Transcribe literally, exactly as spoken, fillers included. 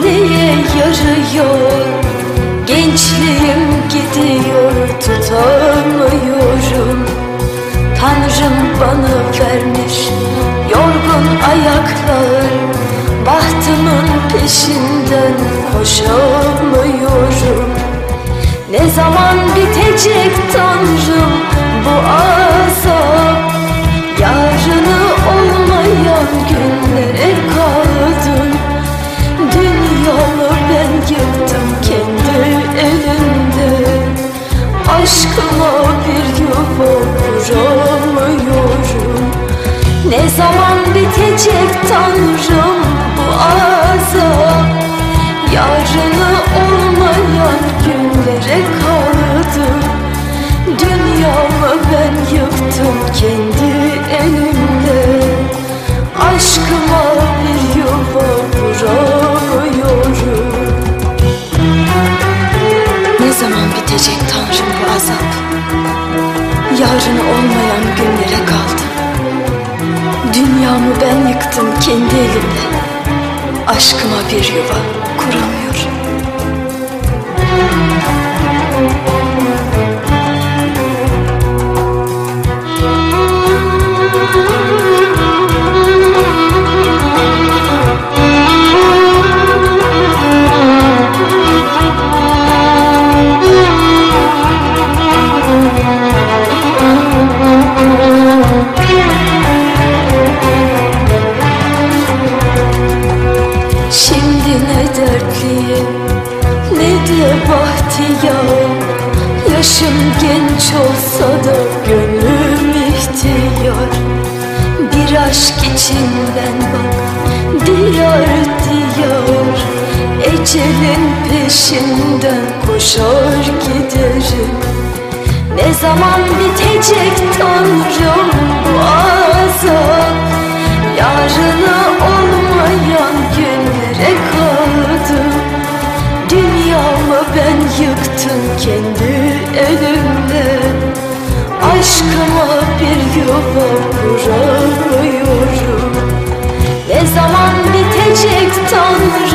neye yarıyor? Gençliğim gidiyor, tutamıyorum. Tanrım bana vermiş yorgun ayaklar, bahtımın peşinden koşamıyorum. Ne zaman bitecek Tanrım bu azap? Yarını olmayan günlere kaldım. Dünyamı ben yıktım kendi elimde. Aşkıma bir yuva kuramıyorum. Ne zaman bitecek Tanrım bu azap? Yarını olmayan günlere kaldım. Dünyamı ben yıktım kendi elimde. Aşkıma bir yuva kuramıyorum. Ne zaman bitecek Tanrım bu azap? Yarını olmayan günlere kaldım. Dünyamı ben yıktım kendi elimle. Aşkıma bir yuva kuramıyorum. Ne de bahtiyar, yaşım genç olsa da gönlüm ihtiyar. Bir aşk içinden bak diyar diyar, ecelin peşinden koşar giderim. Ne zaman bitecek Tanrım bu azap? Yarını olmayan günlere kaldım. Dünyamı ben yıktım kendi elimle. Aşkıma bir yuva kuramıyorum. Ne zaman bitecek Tanrım